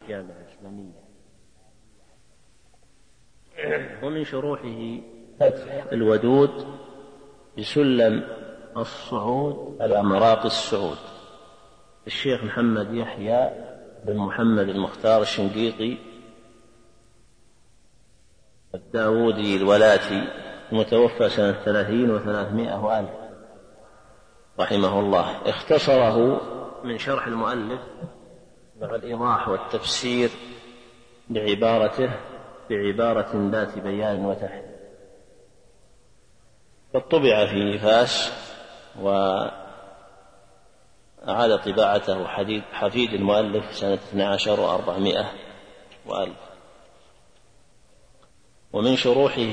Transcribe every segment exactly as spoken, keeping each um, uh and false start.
الجامعة الإسلامية. ومن شروحه الودود بسلم الصعود على مراقي السعود، الشيخ محمد يحيى بن محمد المختار الشنقيطي الداودي الولاتي، المتوفى سنة ثلاثين وثلاثمائة وألف رحمه الله. اختصره من شرح المؤلف مع الإيضاح والتفسير بعبارته بعبارة ذات بيان وتحرير، قد طبع في فاس وأعاد طباعته حفيد المؤلف سنة اثني عشر وأربعمائة وألف. ومن شروحه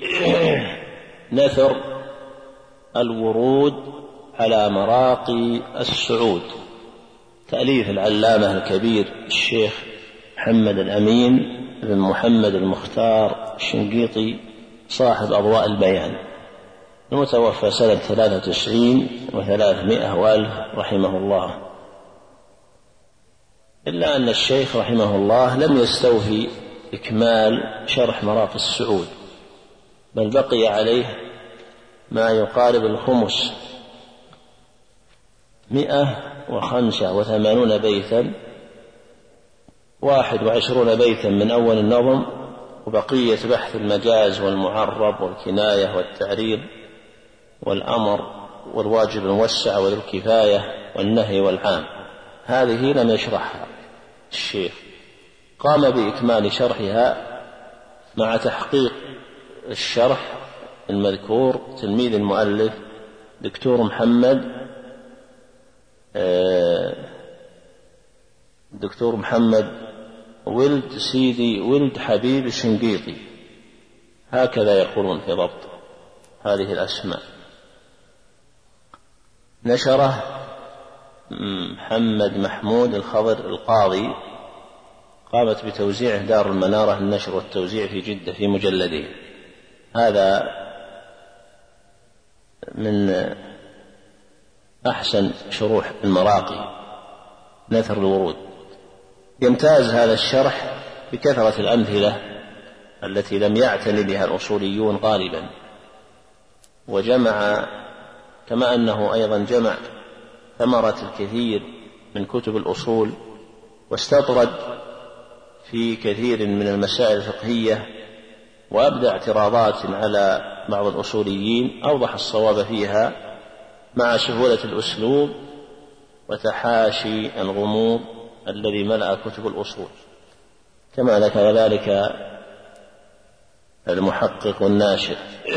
نثر الورود على مراقي السعود، تأليف العلامة الكبير الشيخ محمد الأمين بن محمد المختار الشنقيطي صاحب أضواء البيان، المتوفى سنة ثلاثة وتسعين وثلاثمائة وألف رحمه الله. إلا أن الشيخ رحمه الله لم يستوفي إكمال شرح مراقي السعود، بل بقي عليه ما يقارب الخمس، مئة وخمسة وثمانون بيتا، واحد وعشرون بيتا من أول النظم، وبقية بحث المجاز والمعرب والكناية والتعريض والأمر والواجب الموسع والكفاية والنهي والعام، هذه لم يشرحها الشيخ. قام بإكمال شرحها مع تحقيق الشرح المذكور تلميذ المؤلف دكتور محمد دكتور محمد ولد سيدي ولد حبيب الشنقيطي، هكذا يقولون في ضبط هذه الأسماء. نشره محمد محمود الخضر القاضي، قامت بتوزيعه دار المنارة للنشر والتوزيع في جدة في مجلدين. هذا من أحسن شروح المراقي نثر الورود. يمتاز هذا الشرح بكثرة الأمثلة التي لم يعتني بها الأصوليون غالبا، وجمع كما أنه أيضا جمع ثمرة الكثير من كتب الأصول، واستطرد في كثير من المسائل الفقهية، وأبدى اعتراضات على بعض الأصوليين أوضح الصواب فيها مع سهولة الأسلوب وتحاشي الغموض الذي ملأ كتب الأصول، كما ذكر ذلك المحقق الناشر.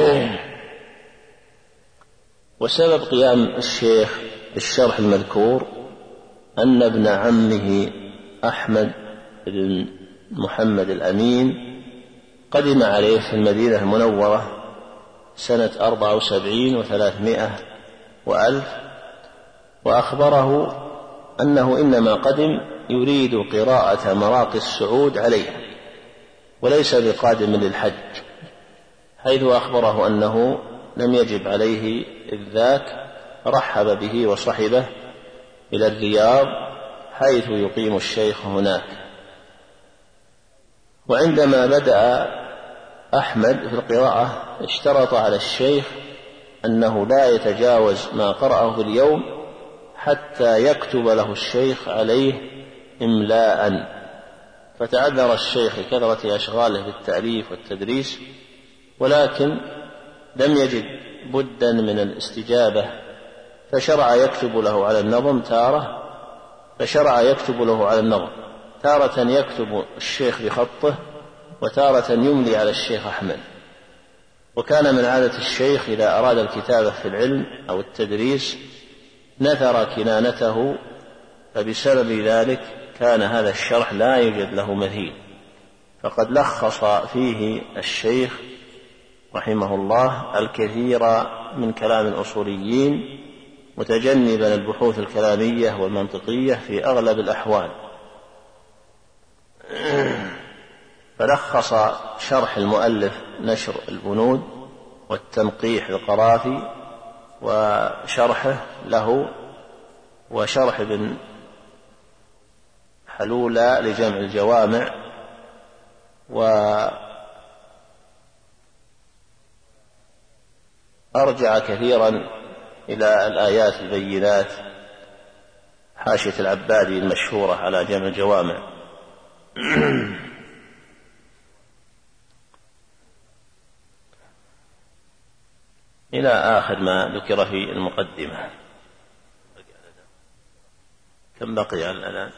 وسبب قيام الشيخ بالشرح المذكور أن ابن عمه أحمد بن محمد الأمين قدم عليه في المدينة المنورة سنة أربعة وسبعين وثلاثمائة وألف، وأخبره أنه إنما قدم يريد قراءة مراقي السعود عليها وليس بقادم للحج، حيث أخبره أنه لم يجب عليه إذ ذاك، رحب به وصحبه إلى الرياض حيث يقيم الشيخ هناك. وعندما بدأ أحمد في القراءة اشترط على الشيخ أنه لا يتجاوز ما قرأه في اليوم حتى يكتب له الشيخ عليه إملاء، فتعذر الشيخ لكثرة أشغاله بالتأليف والتدريس، ولكن لم يجد بدا من الاستجابة، فشرع يكتب له على النظم تارة فشرع يكتب له على النظم تارة يكتب الشيخ بخطه، وتارة يملي على الشيخ أحمد. وكان من عادة الشيخ إذا أراد الكتابة في العلم أو التدريس نثر كنانته، فبسبب ذلك كان هذا الشرح لا يوجد له مثيل، فقد لخص فيه الشيخ رحمه الله الكثير من كلام الأصوليين، متجنبا البحوث الكلامية والمنطقية في أغلب الأحوال. فلخص شرح المؤلف نشر البنود والتنقيح القرافي وشرحه له، وشرح ابن حلولا لجمع الجوامع، وأرجع كثيرا إلى الآيات البينات، حاشية العبادي المشهورة على جمع الجوامع. إلى آخر ما ذكر في المقدمة. كم بقي الآن؟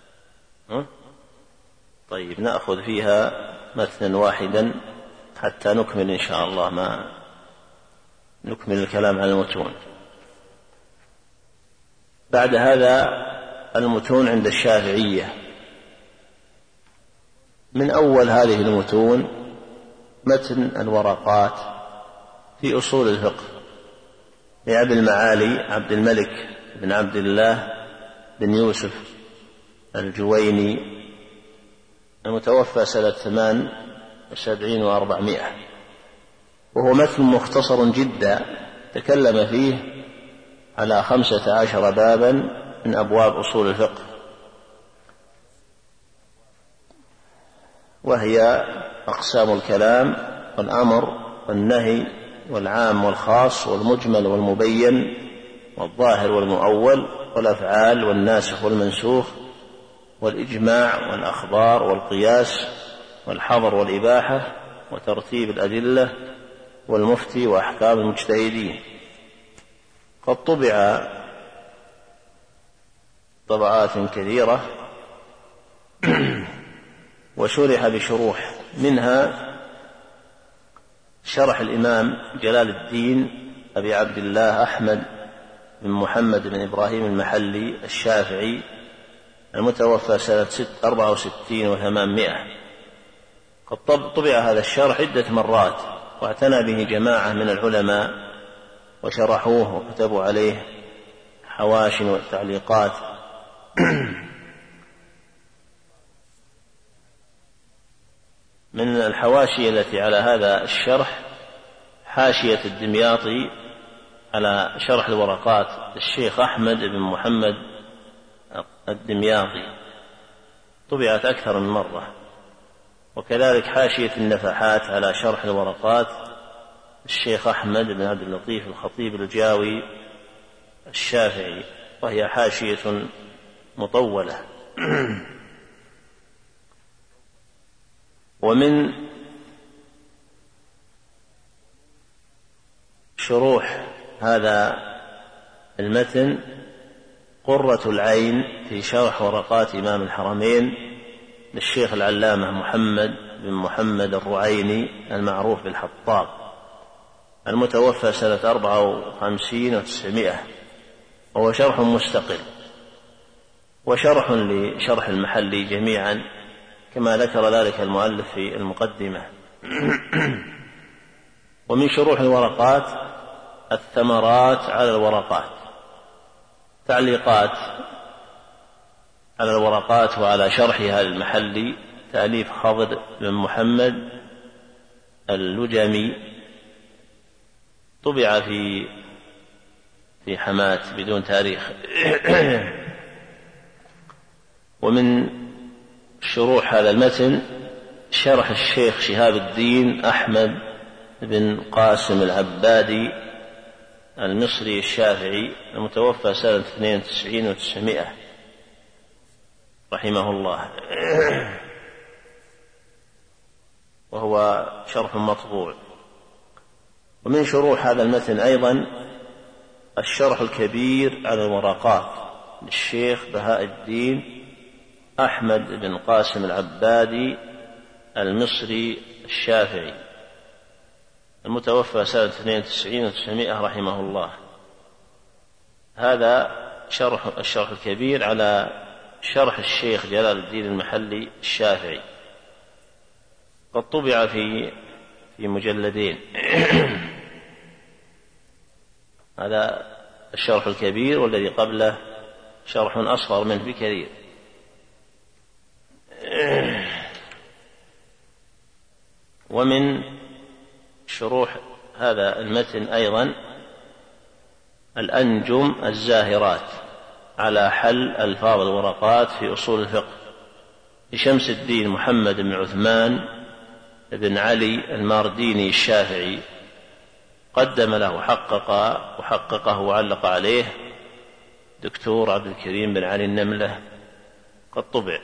طيب نأخذ فيها متنا واحدا حتى نكمل إن شاء الله ما نكمل الكلام عن المتون. بعد هذا المتون عند الشافعية. من أول هذه المتون متن الورقات في أصول الفقه لأبي المعالي عبد الملك بن عبد الله بن يوسف الجويني المتوفى سنة ثمان وسبعين وأربعمائة، وهو متن مختصر جدا تكلم فيه على خمسة عشر بابا من أبواب أصول الفقه، وهي أقسام الكلام والأمر والنهي والعام والخاص والمجمل والمبين والظاهر والمؤول والأفعال والناسخ والمنسوخ والإجماع والأخبار والقياس والحظر والإباحة وترتيب الأدلة والمفتي وأحكام المجتهدين. قد طبع طبعات كثيرة وشرح بشروح، منها شرح الإمام جلال الدين أبي عبد الله أحمد بن محمد بن إبراهيم المحلي الشافعي المتوفى سنة أربعة وستين وثمانمائة. قد طبع هذا الشرح عدة مرات واعتنى به جماعة من العلماء وشرحوه وكتبوا عليه حواشي والتعليقات. من الحواشي التي على هذا الشرح حاشية الدمياطي على شرح الورقات للشيخ أحمد بن محمد الدمياطي، طبعت أكثر من مرة. وكذلك حاشية النفحات على شرح الورقات الشيخ أحمد بن عبد اللطيف الخطيب الجاوي الشافعي، وهي حاشية مطولة. ومن شروح هذا المتن قرة العين في شرح ورقات إمام الحرمين للشيخ العلامة محمد بن محمد الرعيني المعروف بالحطاب المتوفى سنة أربعة وخمسين وتسعمائة، وهو شرح مستقل وشرح لشرح المحلي جميعا كما ذكر ذلك المؤلف في المقدمة. ومن شروح الورقات الثمرات على الورقات، تعليقات على الورقات وعلى شرحها للمحلي، تأليف خضر بن محمد اللجمي، طبع في في حماة بدون تاريخ. ومن شروح هذا المتن شرح الشيخ شهاب الدين أحمد بن قاسم العبادي المصري الشافعي المتوفى سنة اثنين وتسعين وتسعمائة رحمه الله، وهو شرح مطبوع. ومن شروح هذا المتن أيضا الشرح الكبير على الورقات للشيخ بهاء الدين أحمد بن قاسم العبادي المصري الشافعي المتوفى سنة اثنين وتسعين وتسعمائة رحمه الله. هذا شرح الشرح الكبير على شرح الشيخ جلال الدين المحلي الشافعي، قد طبع في في مجلدين. هذا الشرح الكبير، والذي قبله شرح أصغر منه بكثير. ومن شروح هذا المتن أيضا الأنجم الزاهرات على حل ألفاظ الورقات في أصول الفقه لشمس الدين محمد بن عثمان بن علي المارديني الشافعي، قدم له حقق وحققه وعلق عليه دكتور عبد الكريم بن علي النملة، قد طبع.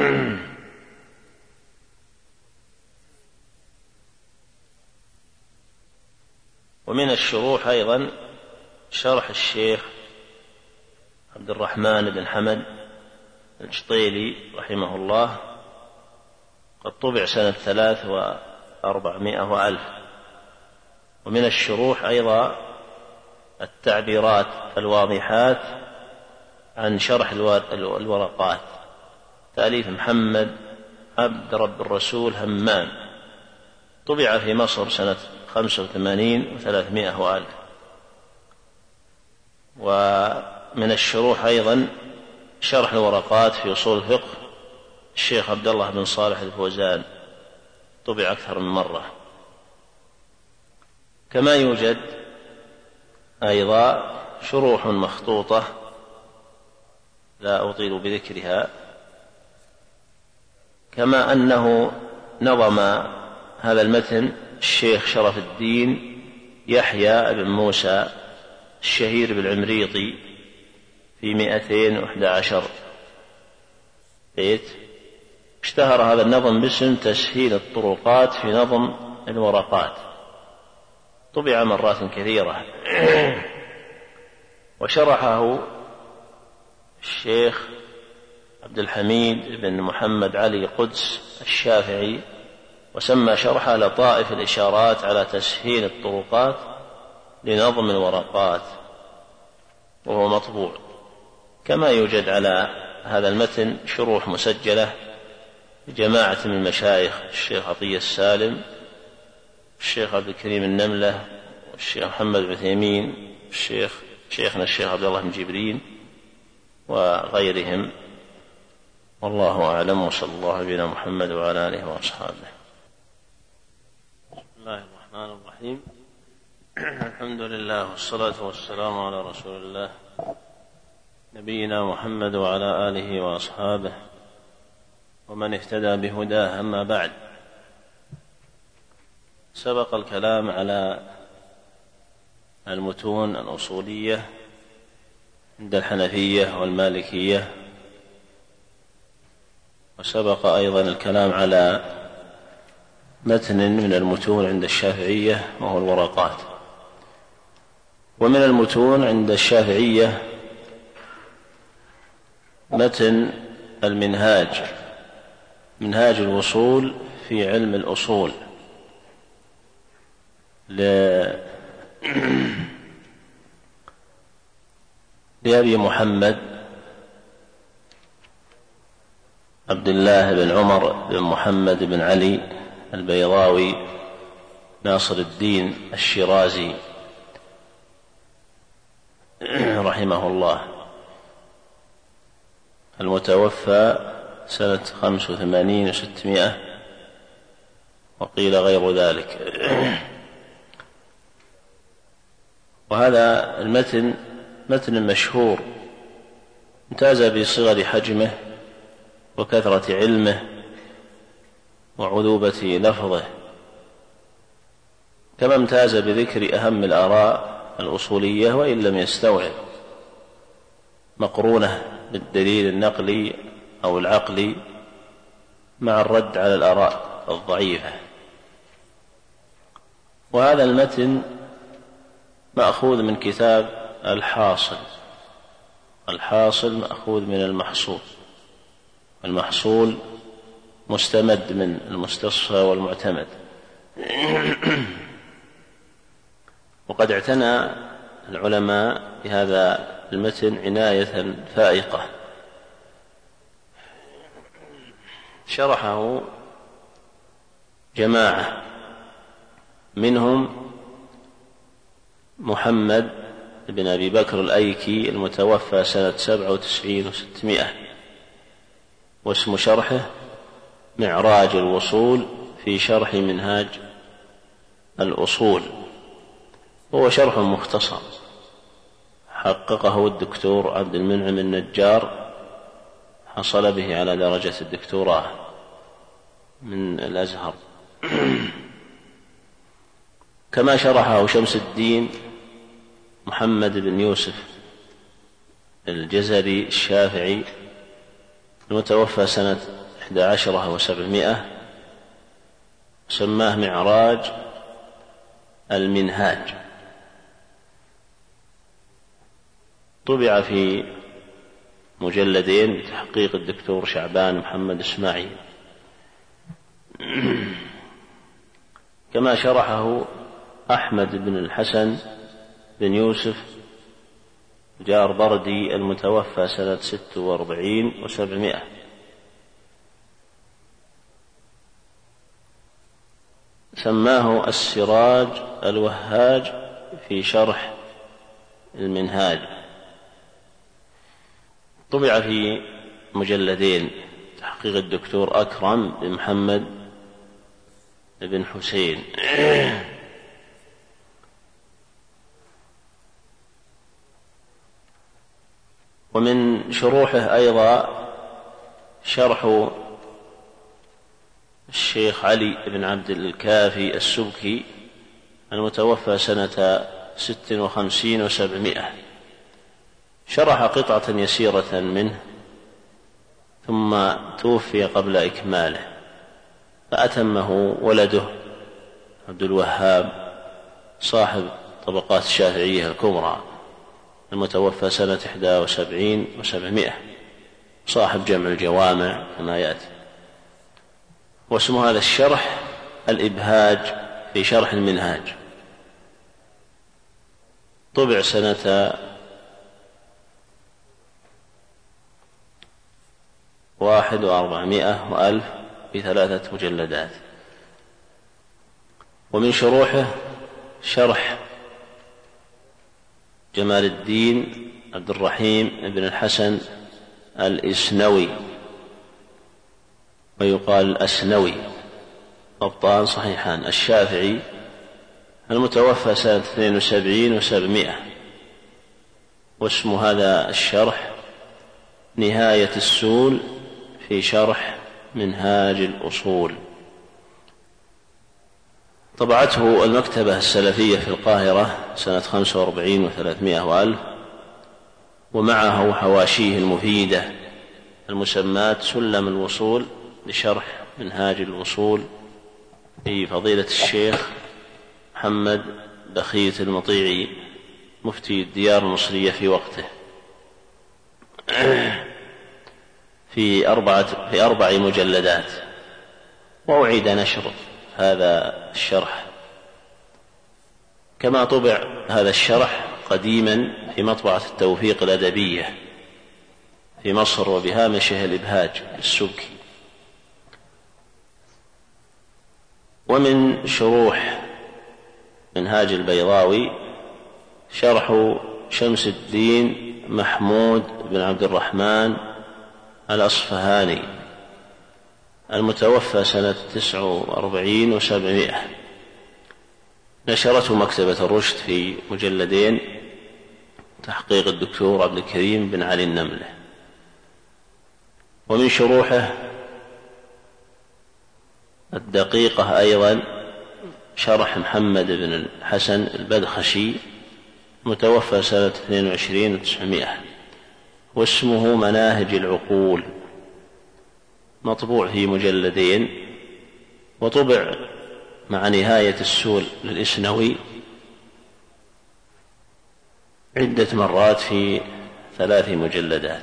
ومن الشروح أيضا شرح الشيخ عبد الرحمن بن حمد الجطيلي رحمه الله، قد طبع سنة ثلاث وأربعمائة وألف. ومن الشروح أيضا التعبيرات الواضحات عن شرح الورقات، تأليف محمد عبد رب الرسول همام، طبع في مصر سنة خمسة وثمانين وثلاثمائة وألف. ومن الشروح أيضا شرح الورقات في أصول الفقه الشيخ عبد الله بن صالح الفوزان، طبع أكثر من مرة. كما يوجد أيضا شروح مخطوطة لا أطيل بذكرها، كما أنه نظم هذا المتن الشيخ شرف الدين يحيى بن موسى الشهير بالعمريطي في مئتين وإحدى عشر بيت. اشتهر هذا النظم باسم تسهيل الطرقات في نظم الورقات، طبع مرات كثيرة. وشرحه الشيخ عبد الحميد بن محمد علي قدس الشافعي، وسمى شرحه لطائف الإشارات على تسهيل الطرقات لنظم الورقات، وهو مطبوع. كما يوجد على هذا المتن شروح مسجلة لجماعة من المشايخ، الشيخ عطية السالم، الشيخ عبد الكريم النملة، والشيخ محمد بن عثيمين، الشيخ شيخنا الشيخ عبد الله بن جبرين وغيرهم، والله أعلم. وصلى الله على نبينا محمد وعلى آله وأصحابه. بسم الله الرحمن الرحيم. الحمد لله والصلاة والسلام على رسول الله نبينا محمد وعلى آله وأصحابه ومن اهتدى بهداه. أما بعد، سبق الكلام على المتون الأصولية عند الحنفية والمالكية، وسبق أيضا الكلام على متن من المتون عند الشافعية وهو الورقات. ومن المتون عند الشافعية متن المنهاج، منهاج الوصول في علم الأصول لأبي محمد عبد الله بن عمر بن محمد بن علي البيضاوي ناصر الدين الشيرازي رحمه الله، المتوفى سنة خمس وثمانين وستمائة، وقيل غير ذلك. وهذا المتن متن مشهور، امتاز بصغر حجمه وكثرة علمه وعذوبة لفظه، كما امتاز بذكر أهم الآراء الأصولية وإن لم يستوعب، مقرونة بالدليل النقلي أو العقلي مع الرد على الآراء الضعيفة. وهذا المتن مأخوذ من كتاب الحاصل، الحاصل مأخوذ من المحصول، المحصول مستمد من المستصفى والمعتمد. وقد اعتنى العلماء بهذا المتن عناية فائقة، شرحه جماعة، منهم محمد بن أبي بكر الأيكي المتوفى سنة سبعة وتسعين وستمائة، واسم شرحه معراج الوصول في شرح منهاج الأصول، هو شرح مختصر حققه الدكتور عبد المنعم النجار حصل به على درجة الدكتوراه من الأزهر. كما شرحه شمس الدين محمد بن يوسف الجزري الشافعي المتوفى سنة إحدى عشرة وسبعمائة، سماه معراج المنهاج. طبع في مجلدين بتحقيق الدكتور شعبان محمد إسماعيل. كما شرحه أحمد بن الحسن بن يوسف جار بردي المتوفى سنة ست وأربعين وسبعمائة، سماه السراج الوهاج في شرح المنهاج. طبع في مجلدين تحقيق الدكتور أكرم بن محمد بن حسين. ومن شروحه أيضا شرح الشيخ علي بن عبد الكافي السبكي المتوفى سنة ست وخمسين وسبعمائة، شرح قطعة يسيرة منه ثم توفي قبل إكماله، فأتمه ولده عبد الوهاب صاحب طبقات الشافعية الكبرى المتوفى سنة إحدى وسبعين وسبعمائة، صاحب جمع الجوامع كما يأتي. واسم هذا الشرح الإبهاج في شرح المنهاج. طبع سنة واحد وأربعمائة وألف في ثلاثة مجلدات. ومن شروحه شرح جمال الدين عبد الرحيم بن الحسن الإسنوي ويقال الأسنوي، ضبطان صحيحان، الشافعي المتوفى سنة اثنين وسبعين وسبعمائة. واسم هذا الشرح نهاية السول في شرح منهاج الأصول. طبعته المكتبة السلفية في القاهرة سنة خمسة وأربعين وثلاثمائة وألف، ومعه حواشيه المفيدة المسماة سلم الوصول لشرح منهاج الوصول في فضيلة الشيخ محمد بخيت المطيعي مفتي الديار المصرية في وقته، في أربعة في أربع مجلدات. وأعيد نشر هذا الشرح، كما طبع هذا الشرح قديما في مطبعة التوفيق الأدبية في مصر وبهامشه الإبهاج السبكي. ومن شروح منهاج البيضاوي شرح شمس الدين محمود بن عبد الرحمن الأصفهاني المتوفى سنة تسع وأربعين وسبعمائة، نشرته مكتبة الرشد في مجلدين تحقيق الدكتور عبد الكريم بن علي النملة. ومن شروحه الدقيقة أيضا شرح محمد بن الحسن البدخشي متوفى سنة اثنين وعشرين وتسعمائة، واسمه مناهج العقول، مطبوع في مجلدين، وطبع مع نهاية السول للإسنوي عدة مرات في ثلاث مجلدات.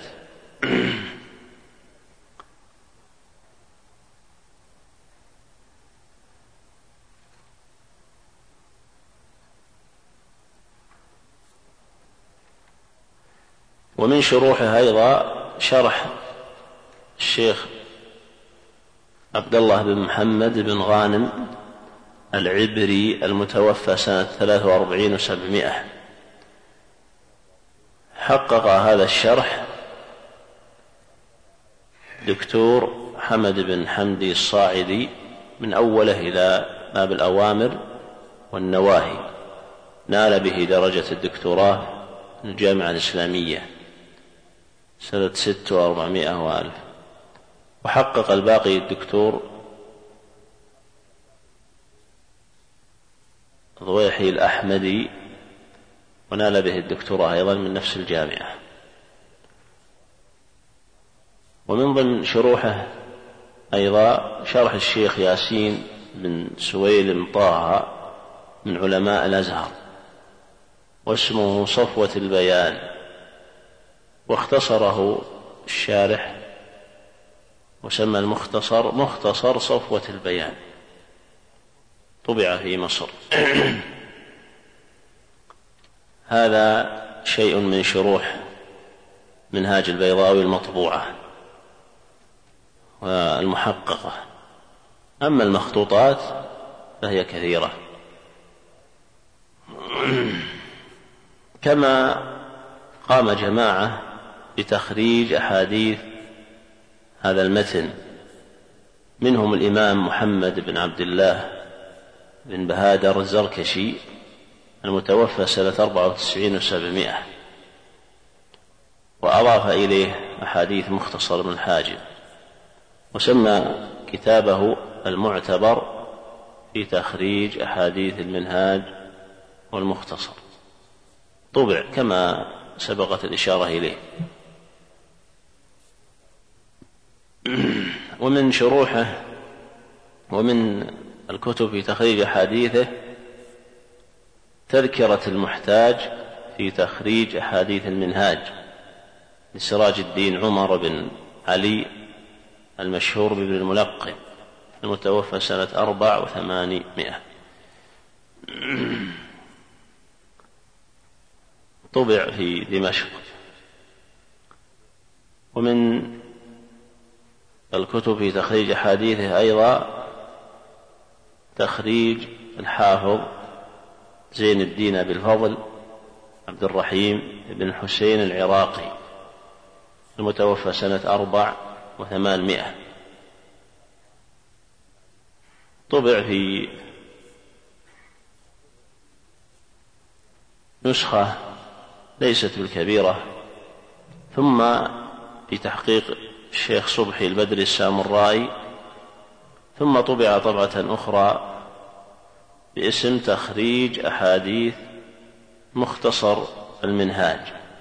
ومن شروحه أيضا شرح الشيخ عبد الله بن محمد بن غانم العبري المتوفى سنة ثلاث وأربعين وسبعمائة، حقق هذا الشرح دكتور حمد بن حمدي الصاعدي من أوله إلى باب الأوامر والنواهي، نال به درجة الدكتوراه من الجامعة الإسلامية. سنة ست وأربعمائة وألف. وحقق الباقي الدكتور ضويحي الأحمدي، ونال به الدكتوراه أيضا من نفس الجامعة. ومن ضمن شروحه أيضا شرح الشيخ ياسين بن سويلم طه من علماء الأزهر، واسمه صفوة البيان، واختصره الشارح وسمى المختصر مختصر صفوة البيان، طبع في مصر. هذا شيء من شروح منهاج البيضاوي المطبوعة والمحققة. أما المخطوطات فهي كثيرة. كما قام جماعة بتخريج أحاديث هذا المتن، منهم الإمام محمد بن عبد الله بن بهادر الزركشي المتوفى سنة أربعة وتسعين وسبعمائة، وأضاف إليه أحاديث مختصر ابن الحاجب، وسمى كتابه المعتبر في تخريج أحاديث المنهاج والمختصر، طبع كما سبقت الإشارة إليه. ومن شروحه ومن الكتب في تخريج أحاديثه تذكرة المحتاج في تخريج أحاديث المنهاج لسراج الدين عمر بن علي المشهور بابن الملقن المتوفى سنة أربع وثمانمائة، طبع في دمشق. ومن الكتب في تخريج أحاديثه أيضا تخريج الحافظ زين الدين أبي الفضل عبد الرحيم بن حسين العراقي المتوفى سنة أربع وثمانمائة، طبع في نسخة ليست بالكبيرة، ثم في تحقيق الشيخ صبحي البدري السامرائي، ثم طبع طبعة أخرى باسم تخريج أحاديث مختصر المنهاج،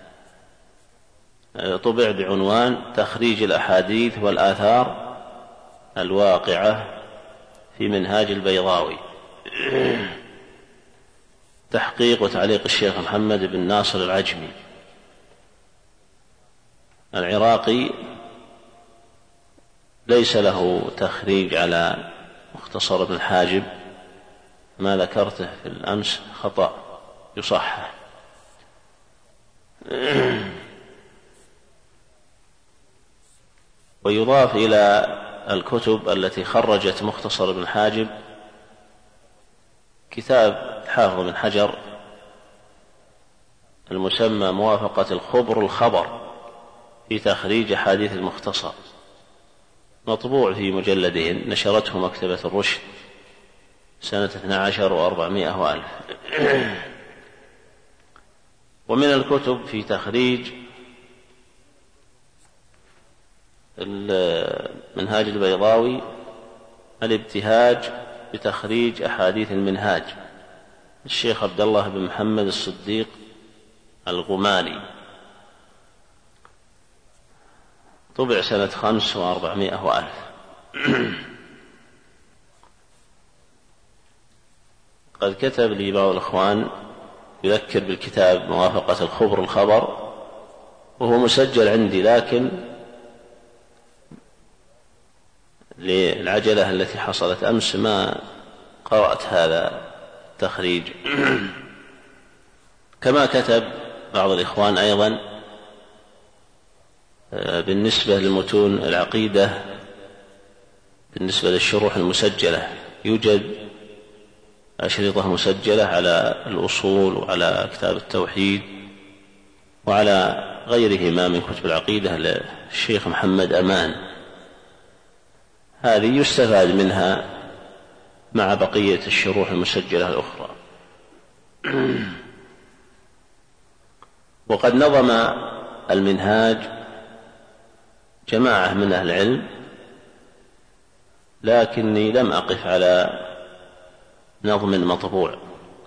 طبع بعنوان تخريج الأحاديث والآثار الواقعة في منهاج البيضاوي، تحقيق وتعليق الشيخ محمد بن ناصر العجمي العراقي. ليس له تخريج على مختصر ابن الحاجب، ما ذكرته في الأمس خطأ يصحح. ويضاف إلى الكتب التي خرجت مختصر ابن الحاجب كتاب الحافظ بن حجر المسمى موافقة الخبر الخبر في تخريج أحاديث المختصر، مطبوع في مجلدين، نشرته مكتبة الرشد سنة اثني عشر وأربعمائة وألف. ومن الكتب في تخريج المنهاج البيضاوي الابتهاج بتخريج أحاديث المنهاج الشيخ عبد الله بن محمد الصديق الغمالي، طبع سنة خمس وأربعمائة وألف. قد كتب لي بعض الأخوان يذكر بالكتاب موافقة الخبر الخبر، وهو مسجل عندي، لكن للعجلة التي حصلت أمس ما قرأت هذا التخريج. كما كتب بعض الإخوان أيضا بالنسبة للمتون العقيدة، بالنسبة للشروح المسجلة، يوجد أشرطة مسجلة على الأصول وعلى كتاب التوحيد وعلى غيرهما من كتب العقيدة للشيخ محمد أمان، هذه يستفاد منها مع بقية الشروح المسجلة الأخرى. وقد نظم المنهاج جماعة من أهل العلم، لكني لم أقف على نظم مطبوع.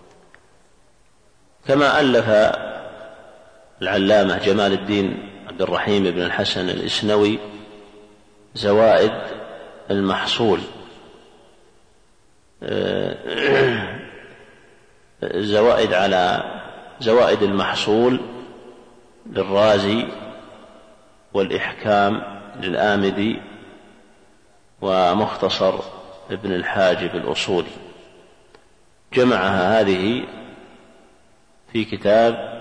كما ألف العلامة جمال الدين عبد الرحيم بن الحسن الإسنوي زوائد المحصول، زوائد على زوائد المحصول للرازي، والإحكام للآمدي، ومختصر ابن الحاجب الأصولي، جمعها هذه في كتاب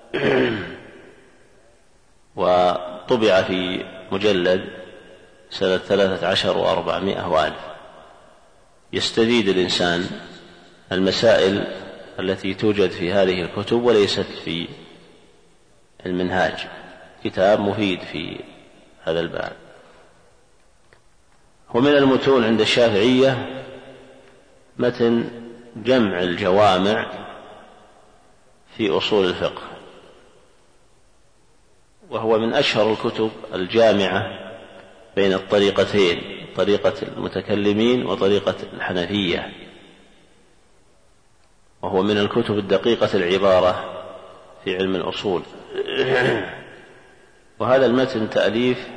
وطبع في مجلد سنة ثلاثة عشر وأربعمائة وألف. يستزيد الإنسان المسائل التي توجد في هذه الكتب وليست في المنهاج. كتاب مفيد في هذا الباب. ومن المتون عند الشافعية متن جمع الجوامع في أصول الفقه، وهو من أشهر الكتب الجامعة بين الطريقتين، طريقة المتكلمين وطريقة الحنفية، وهو من الكتب الدقيقة العبارة في علم الأصول. وهذا المتن تأليف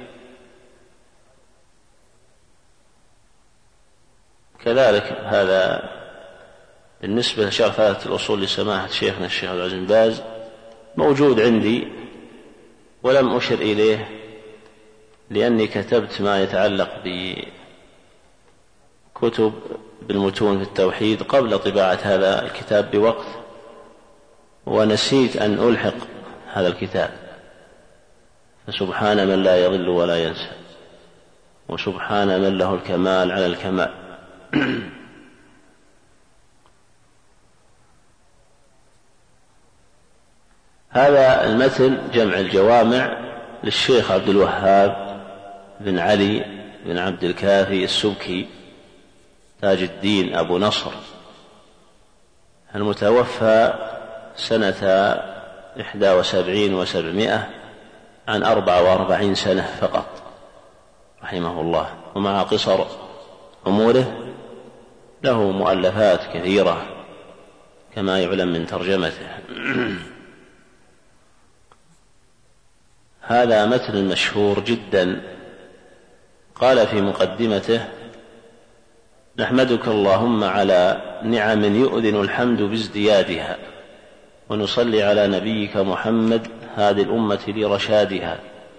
كذلك هذا بالنسبة لشرح ثلاثة الأصول لسماحة شيخنا الشيخ عبد العزيز بن باز موجود عندي ولم أشر إليه، لأني كتبت ما يتعلق بكتب بالمتون في التوحيد قبل طباعة هذا الكتاب بوقت، ونسيت أن ألحق هذا الكتاب. فسبحان من لا يضل ولا ينسى، وسبحان من له الكمال على الكمال. هذا المتن جمع الجوامع للشيخ عبد الوهاب بن علي بن عبد الكافي السبكي تاج الدين أبو نصر، المتوفى سنة إحدى وسبعين وسبعمائة عن أربع وأربعين سنة فقط رحمه الله. ومع قصر أموره له مؤلفات كثيرة كما يعلم من ترجمته. هذا متن مشهور جدا. قال في مقدمته: نحمدك اللهم على نعم يؤذن الحمد بازديادها، ونصلي على نبيك محمد هادي الأمة لرشادها،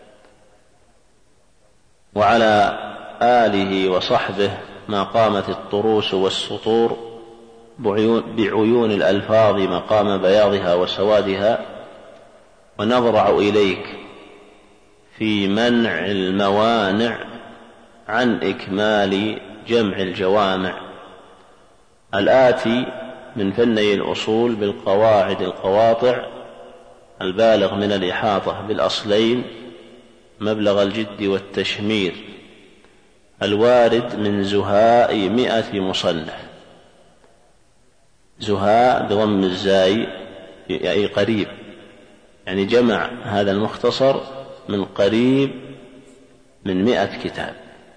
وعلى آله وصحبه ما قامت الطروس والسطور بعيون الألفاظ مقام بياضها وسوادها، ونضرع إليك في منع الموانع عن إكمال جمع الجوامع الآتي من فني الأصول بالقواعد القواطع البالغ من الإحاطة بالأصلين مبلغ الجد والتشمير، الوارد من زهاء مئة مصنف. زهاء بضم الزاي أي قريب، يعني جمع هذا المختصر من قريب من مئة كتاب.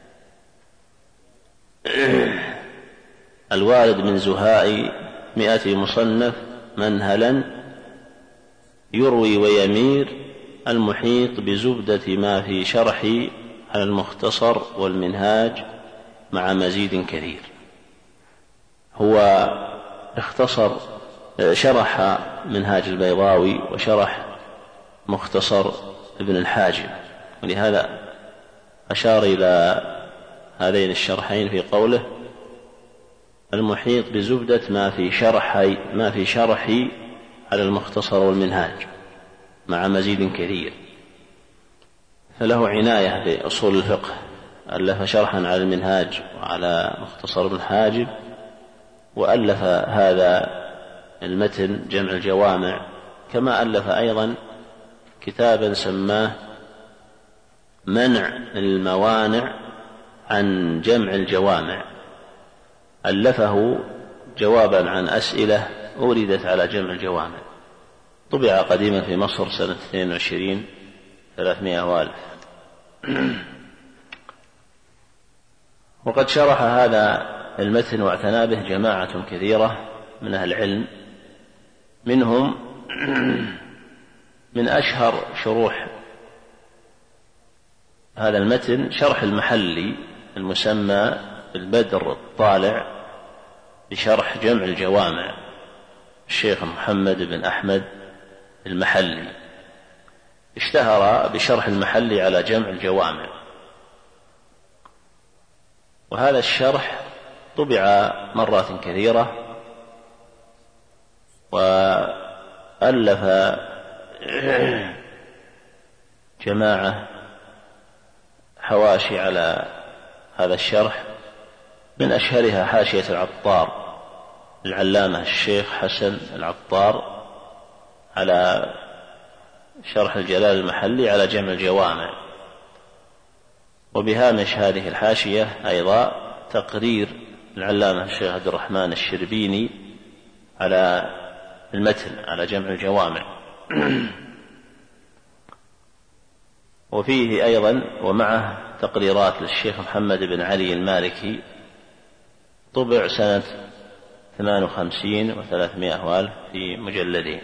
الوارد من زهاء مئة مصنف منهلا يروي ويمير، المحيط بزبدة ما في شرحي على المختصر والمنهاج مع مزيد كثير. هو اختصر شرح منهاج البيضاوي وشرح مختصر ابن الحاجب، ولهذا أشار إلى هذين الشرحين في قوله: المحيط بزبدة ما في شرحي ما في شرحي على المختصر والمنهاج مع مزيد كثير. فله عناية بأصول الفقه، ألف شرحا على المنهاج وعلى مختصر ابن الحاجب، وألف هذا المتن جمع الجوامع، كما ألف أيضا كتابا سماه منع الموانع عن جمع الجوامع، ألفه جوابا عن أسئلة أوردت على جمع الجوامع، طبع قديما في مصر سنة اثنين وعشرين ثلاثمائة وألف. وقد شرح هذا المتن واعتنى به جماعة كثيرة من أهل العلم، منهم من أشهر شروح هذا المتن شرح المحلي المسمى البدر الطالع بشرح جمع الجوامع، الشيخ محمد بن أحمد المحلي اشتهر بشرح المحلي على جمع الجوامع. وهذا الشرح طبع مرات كثيرة، وألف جماعة حواشي على هذا الشرح، من أشهرها حاشية العطار العلامة الشيخ حسن العطار على شرح الجلال المحلي على جمع الجوامع. وبهامش هذه الحاشية أيضا تقرير العلامة الشيخ عبد الرحمن الشربيني على المتن على جمع الجوامع. وفيه أيضا ومعه تقريرات للشيخ محمد بن علي المالكي، طبع سنة ثمان وخمسين وثلاثمائة وألف في مجلدين.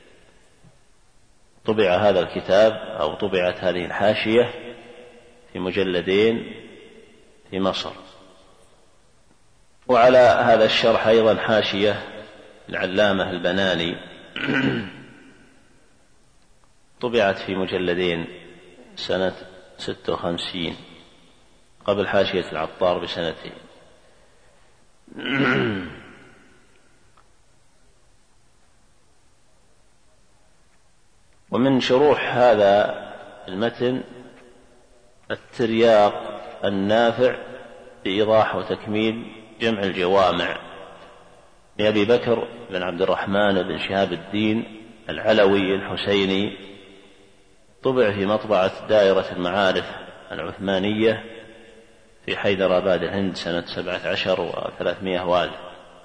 طبع هذا الكتاب أو طبعت هذه الحاشية في مجلدين في مصر. وعلى هذا الشرح أيضا حاشية العلامة البناني طبعت في مجلدين سنة ستة وخمسين قبل حاشية العطار بسنتين. ومن شروح هذا المتن الترياق النافع بإيضاح وتكميل جمع الجوامع لأبي بكر بن عبد الرحمن بن شهاب الدين العلوي الحسيني، طبع في مطبعة دائرة المعارف العثمانية في حيدراباد الهند سنة سبعة عشر وثلاثمائة وألف.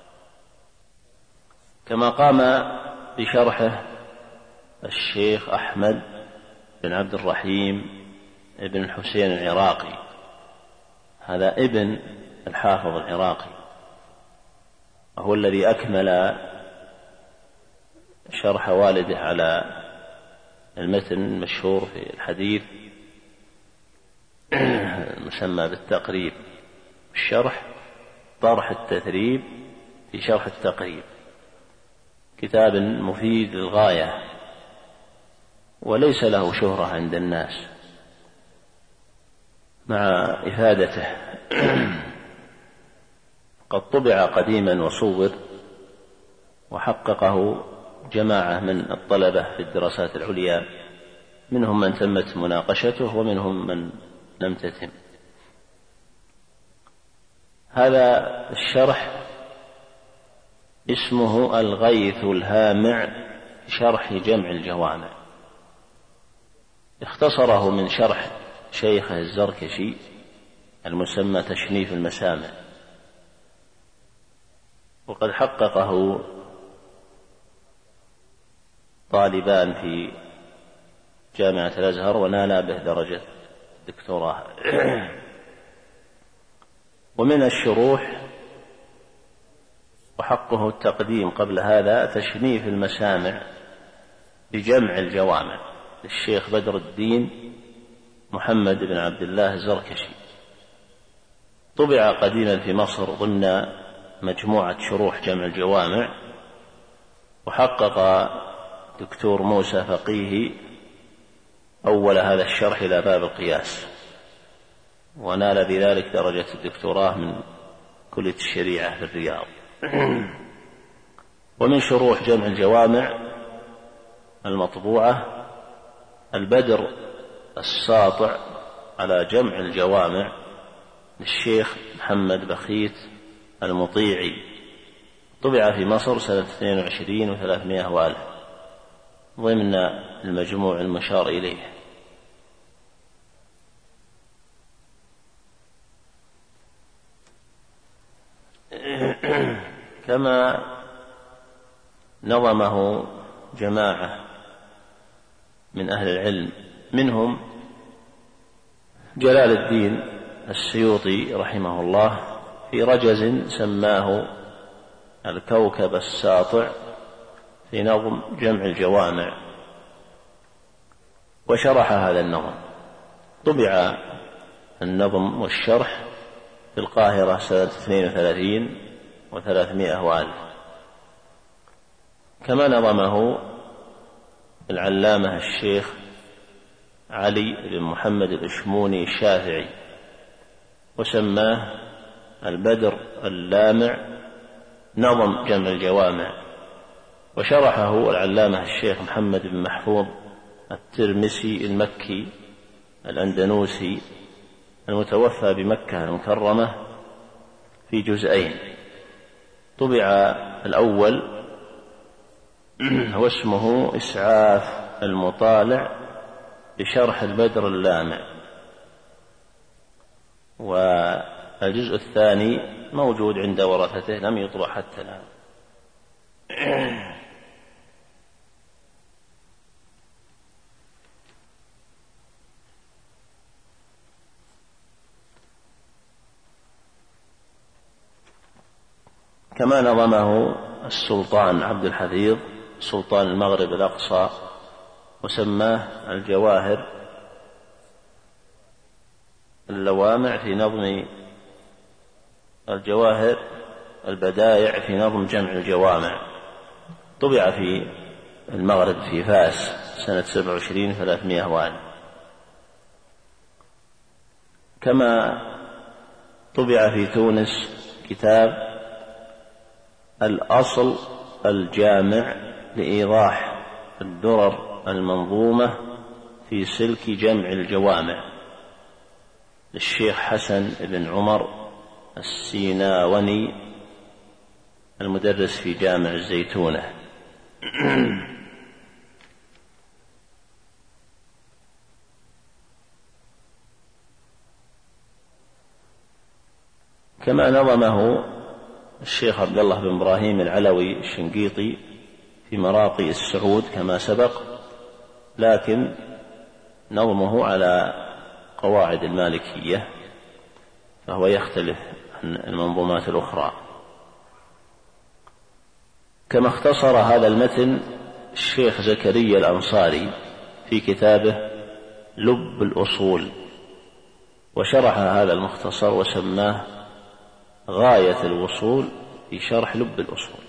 كما قام بشرحه الشيخ أحمد بن عبد الرحيم ابن الحسين العراقي، هذا ابن الحافظ العراقي، وهو الذي أكمل شرح والده على المتن المشهور في الحديث المسمى بالتقريب، الشرح طرح التثريب في شرح التقريب، كتاب مفيد للغاية وليس له شهرة عند الناس مع إفادته. قد طبع قديما وصور وحققه جماعة من الطلبة في الدراسات العليا، منهم من تمت مناقشته ومنهم من لم تتم. هذا الشرح اسمه الغيث الهامع شرح جمع الجوامع، اختصره من شرح شيخه الزركشي المسمى تشنيف المسامع، وقد حققه طالبان في جامعة الأزهر ونال به درجة دكتوراه. ومن الشروح وحقه التقديم قبل هذا تشنيف المسامع بجمع الجوامع للشيخ بدر الدين محمد بن عبد الله الزركشي، طبع قديما في مصر ضمن مجموعة شروح جمع الجوامع، وحقق دكتور موسى فقيه أول هذا الشرح إلى باب القياس، ونال بذلك درجة الدكتوراه من كلية الشريعة في الرياض. ومن شروح جمع الجوامع المطبوعة البدر الساطع على جمع الجوامع للشيخ محمد بخيت المطيعي، طبع في مصر سنة اثنين وعشرين وثلاثمائة وألف ضمن المجموع المشار إليه. كما نظمه جماعة من أهل العلم، منهم جلال الدين السيوطي رحمه الله في رجز سماه الكوكب الساطع في نظم جمع الجوامع، وشرح هذا النظم. طبع النظم والشرح في القاهرة سنة اثنين وثلاثين وثلاثمائة وألف. كما نظمه العلامة الشيخ علي بن محمد الإشموني الشافعي، وسماه البدر اللامع نظم جمع الجوامع، وشرحه العلامة الشيخ محمد بن محفوظ الترمسي المكي الأندنوسي المتوفى بمكة المكرمة في جزئين. طبع الأول واسمه إسعاف المطالع بشرح البدر اللامع، والجزء الثاني موجود عند ورثته لم يطبع حتى الآن. كما نظمه السلطان عبد الحفيظ سلطان المغرب الأقصى، وسماه الجواهر اللوامع في نظم الجواهر البدائع في نظم جمع الجوامع. طبع في المغرب في فاس سنة سبع وعشرين ثلاثمائة وألف. كما طبع في تونس كتاب الأصل الجامع لإيضاح الدرر المنظومة في سلك جمع الجوامع للشيخ حسن بن عمر السيناوني المدرس في جامع الزيتونة. كما نظمه الشيخ عبد الله بن إبراهيم العلوي الشنقيطي في مراقي السعود كما سبق، لكن نظمه على قواعد المالكية فهو يختلف عن المنظومات الأخرى. كما اختصر هذا المتن الشيخ زكريا الأنصاري في كتابه لب الأصول، وشرح هذا المختصر وسماه غاية الوصول في شرح لب الأصول.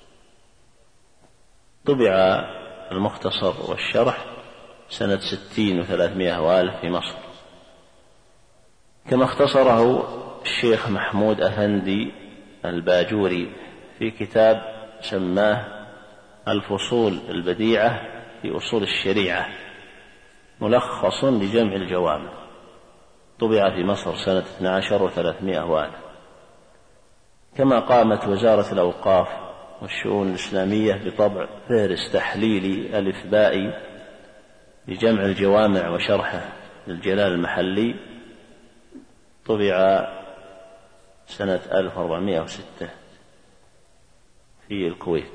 طبع المختصر والشرح سنة ستين وثلاثمائة وألف في مصر. كما اختصره الشيخ محمود أفندي الباجوري في كتاب سماه الفصول البديعة في أصول الشريعة ملخص لجمع الجوامع. طبع في مصر سنة اثني عشر وثلاثمائة وألف. كما قامت وزارة الأوقاف والشؤون الإسلامية بطبع فهرس تحليلي ألف بائي لجمع الجوامع وشرحه للجلال المحلي. طبع سنة ألف وأربعمائة وستة في الكويت.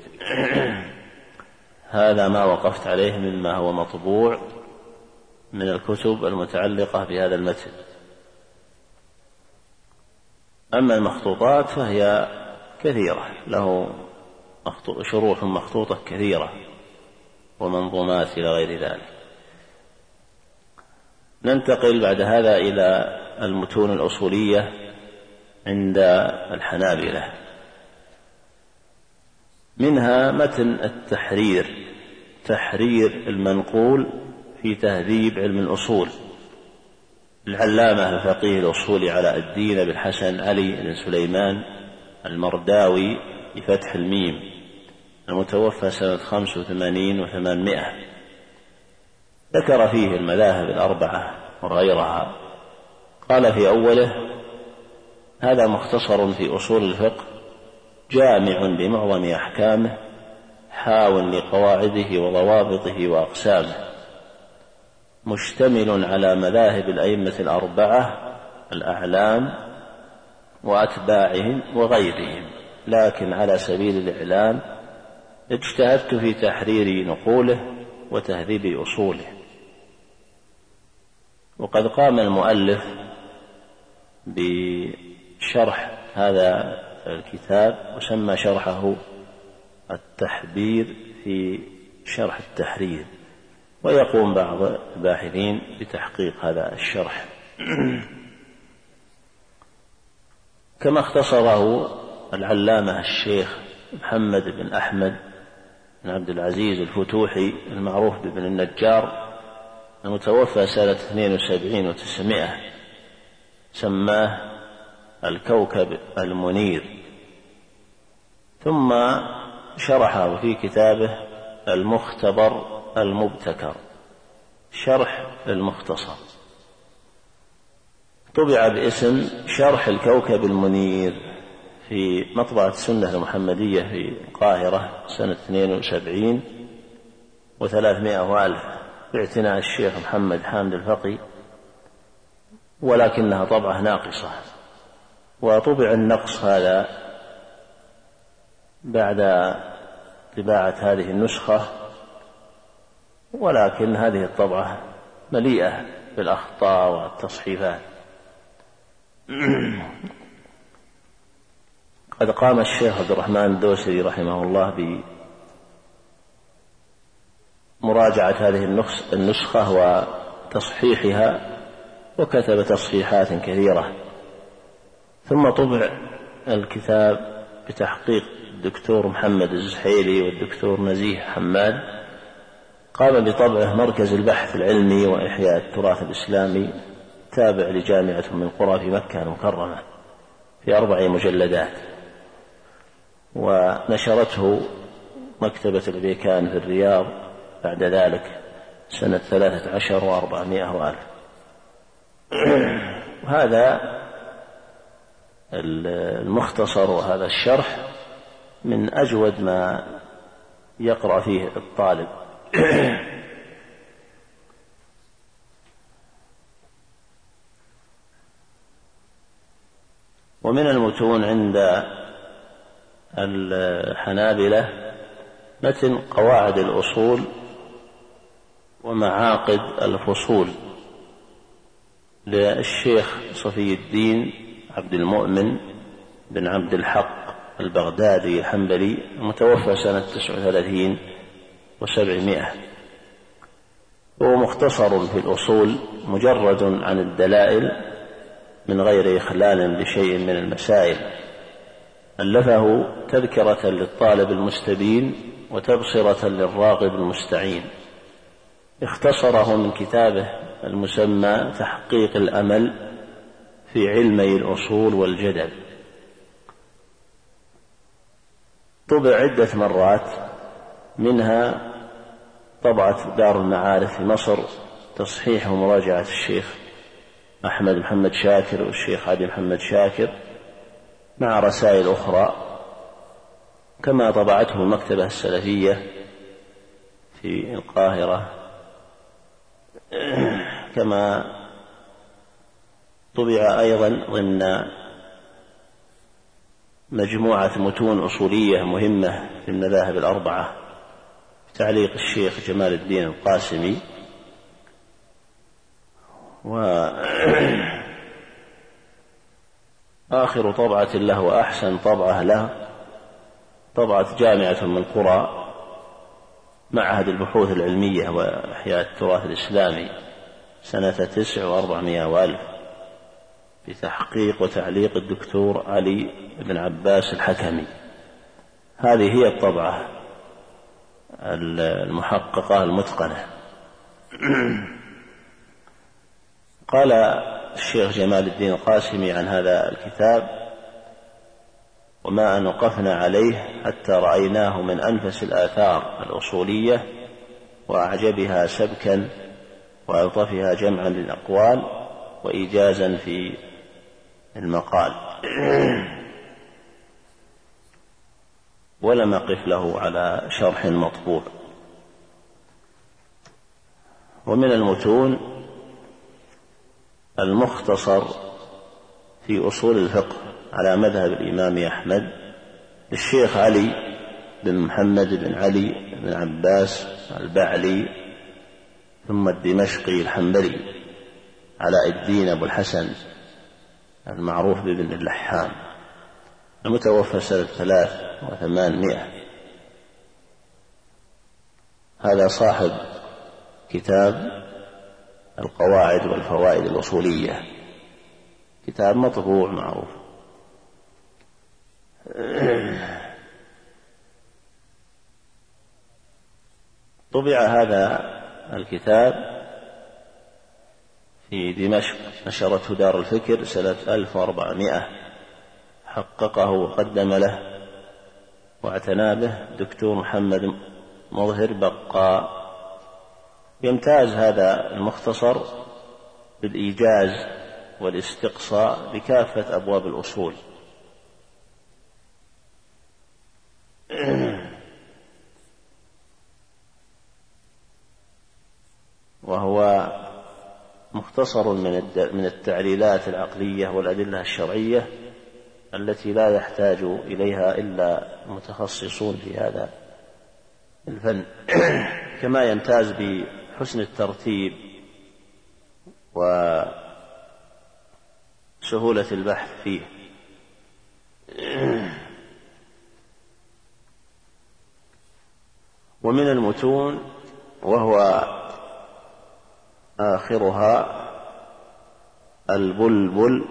هذا ما وقفت عليه مما هو مطبوع من الكتب المتعلقة بهذا المتن. أما المخطوطات فهي كثيرة، له شروح مخطوطة كثيرة ومنظومات إلى غير ذلك. ننتقل بعد هذا إلى المتون الأصولية عند الحنابلة. منها متن التحرير، تحرير المنقول في تهذيب علم الأصول العلامة الفقيه الأصولي علاء الدين بن حسن علي بن سليمان المرداوي بفتح الميم المتوفى سنة خمس وثمانين وثمانمائة. ذكر فيه المذاهب الأربعة وغيرها. قال في أوله: هذا مختصر في أصول الفقه جامع لمعظم أحكامه حاو لقواعده وضوابطه وأقسامه، مشتمل على مذاهب الأئمة الأربعة الأعلام وأتباعهم وغيرهم، لكن على سبيل الإعلام اجتهدت في تحرير نقوله وتهذيب أصوله. وقد قام المؤلف بشرح هذا الكتاب وسمى شرحه التحبير في شرح التحرير، ويقوم بعض الباحثين بتحقيق هذا الشرح كما اختصره العلامة الشيخ محمد بن أحمد بن عبد العزيز الفتوحي المعروف بابن النجار المتوفى سنة اثنين وسبعين وتسعمائة، سماه الكوكب المنير. ثم شرحه في كتابه المختبر المبتكر، شرح المختصر، طبع باسم شرح الكوكب المنير في مطبعة السنة المحمدية في القاهرة سنة اثنين وسبعين وثلاثمائة وألف باعتناء الشيخ محمد حامد الفقي، ولكنها طبعة ناقصة، وطبع النقص هذا بعد طباعة هذه النسخة، ولكن هذه الطبعة مليئة بالأخطاء والتصحيفات. قد قام الشيخ عبد الرحمن الدوسري رحمه الله بمراجعة هذه النسخة وتصحيحها، وكتب تصحيحات كثيرة. ثم طبع الكتاب بتحقيق الدكتور محمد الزحيلي والدكتور نزيه حماد، قام بطبعه مركز البحث العلمي وإحياء التراث الإسلامي تابع لجامعة من القرى في مكة المكرمة في أربع مجلدات، ونشرته مكتبة البيكان في الرياض بعد ذلك سنة ثلاثة عشر وأربعمائة وألف. هذا المختصر وهذا الشرح من أجود ما يقرأ فيه الطالب. ومن المتون عند الحنابلة متن قواعد الأصول ومعاقد الفصول للشيخ صفي الدين عبد المؤمن بن عبد الحق البغدادي الحنبلي المتوفى سنة تسع وثلاثين وسبعمائة، وهو مختصر في الأصول مجرد عن الدلائل من غير إخلال بشيء من المسائل، ألفه تذكرة للطالب المستبين وتبصرة للراغب المستعين، اختصره من كتابه المسمى تحقيق الأمل في علمي الأصول والجدل. طبع عدة مرات، منها طبعة دار المعارف في مصر تصحيح ومراجعة الشيخ أحمد محمد شاكر والشيخ علي محمد شاكر مع رسائل أخرى، كما طبعته المكتبة السلفية في القاهرة، كما طبع أيضا ضمن مجموعة متون أصولية مهمة في المذاهب الأربعة بتعليق الشيخ جمال الدين القاسمي. وآخر طبعة له وأحسن طبعة له طبعة جامعة من القرى معهد البحوث العلمية وإحياء التراث الإسلامي سنة تسع وأربعمائة وألف بتحقيق وتعليق الدكتور علي بن عباس الحكمي. هذه هي الطبعة المحققة المتقنة. قال الشيخ جمال الدين القاسمي عن هذا الكتاب: وما أن وقفنا عليه حتى رأيناه من أنفس الآثار الأصولية وأعجبها سبكا وألطفها جمعا للأقوال وإيجازا في المقال، ولم أقف له على شرح مطبوع. ومن المتون المختصر في أصول الفقه على مذهب الإمام أحمد للشيخ علي بن محمد بن علي بن عباس البعلي ثم الدمشقي الحنبلي علاء الدين أبو الحسن المعروف بابن اللحام، المتوفى سنة ثلاث وثمانمائة. هذا صاحب كتاب القواعد والفوائد الأصولية، كتاب مطبوع معروف. طبع هذا الكتاب في دمشق، نشرته دار الفكر سنة ألف وأربعمائة، حققه وقدم له واعتنى به دكتور محمد مظهر بقاء. يمتاز هذا المختصر بالإيجاز والاستقصاء بكافة أبواب الأصول، وهو مختصر من التعليلات العقلية والأدلة الشرعية التي لا يحتاج إليها إلا متخصصون في هذا الفن، كما يمتاز بحسن الترتيب وسهولة البحث فيه. ومن المتون وهو آخرها البلبل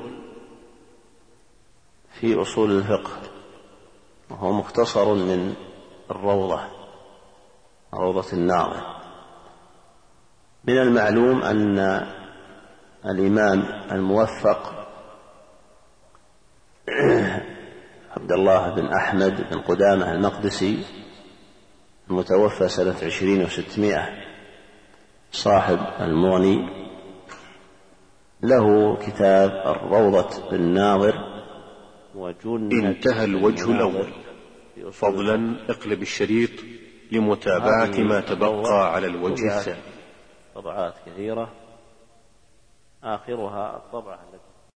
في أصول الفقه، وهو مختصر من الروضة، روضة الناظر. من المعلوم أن الإمام الموفق عبد الله بن أحمد بن قدامة المقدسي المتوفى سنة عشرين وستمائة، صاحب المغني، له كتاب الروضة بالناظر وجنة. انتهى الوجه الأول. فضلا اقلب الشريط لمتابعة ما تبقى على الوجه الثاني. طبعات كثيرة، آخرها الطبعة التي